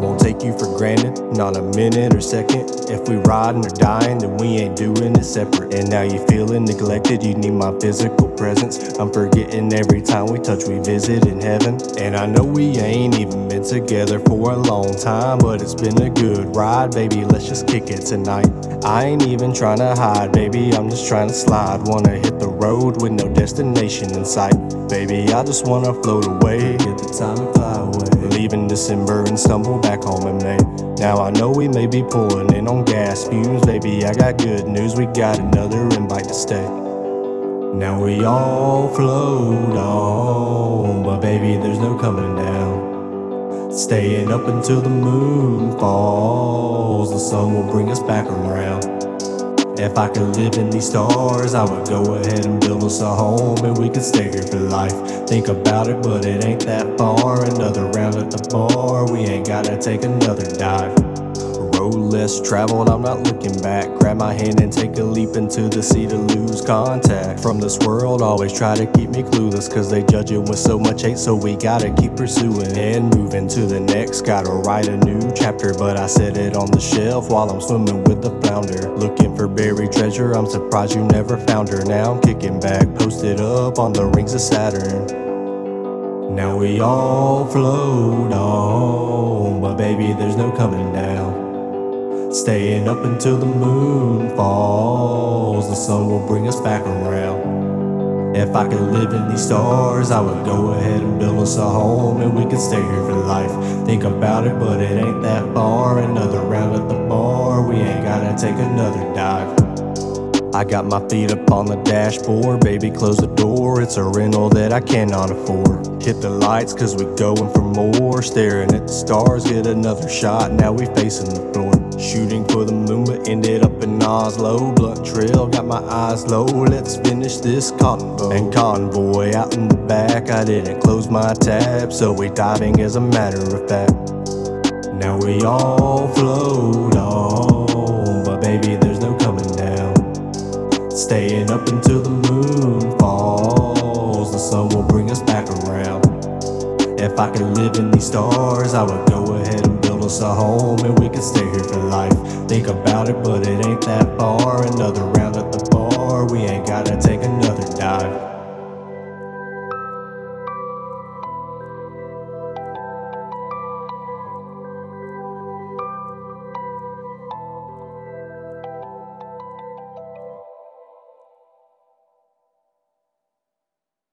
won't take you for granted, not a minute or second. If we riding or dying, then we ain't doing it separate. And now you feeling neglected, you need my physical presence. I'm forgetting every time we touch, we visit in heaven. And I know we ain't even been together for a long time, but it's been a good ride, baby, let's just kick it tonight. I ain't even trying to hide, baby, I'm just trying to slide. Wanna hit the road with no destination in sight. Baby, I just wanna float away, get the time and fly away. Leave in December and stumble back home in May. Now I know we may be pulling in on gas fumes, baby, I got good news, we got another invite to stay. Now we all float on, but baby, there's no coming down. Staying up until the moon falls, the sun will bring us back around. If I could live in these stars, I would go ahead and build us a home, and we could stay here for life. Think about it, but it ain't that far. Another round at the bar, we ain't gotta take another dive. Road less traveled, I'm not looking back. Grab my hand and take a leap into the sea to lose contact from this world. Always try to keep me clueless, cause they judge it with so much hate. So we gotta keep pursuing and moving to the next. Gotta write a new chapter, but I set it on the shelf while I'm swimming with the flounder. Looking for buried treasure, I'm surprised you never found her. Now I'm kicking back, posted up on the rings of Saturn. Now we all float on, but baby, there's no coming down. Staying up until the moon falls, the sun will bring us back around. If I could live in these stars, I would go ahead and build us a home, and we could stay here for life. Think about it, but it ain't that far. Another round at the bar, we ain't gotta take another dive. I got my feet up on the dashboard, baby, close the door, it's a rental that I cannot afford. Hit the lights cause we going for more, staring at the stars, get another shot, now we facing the floor. Shooting for the moon but ended up in Oslo, blunt trail, got my eyes low, let's finish this cotton bow. And convoy out in the back, I didn't close my tab, so we diving as a matter of fact. Now we all float on, but baby, there's no coming down. Staying up until the moon falls, the sun will bring us back around. If I could live in these stars, I would go ahead and build us a home, and we could stay here for life. Think about it, but it ain't that far. Another round at the bar, we ain't gotta take another dive.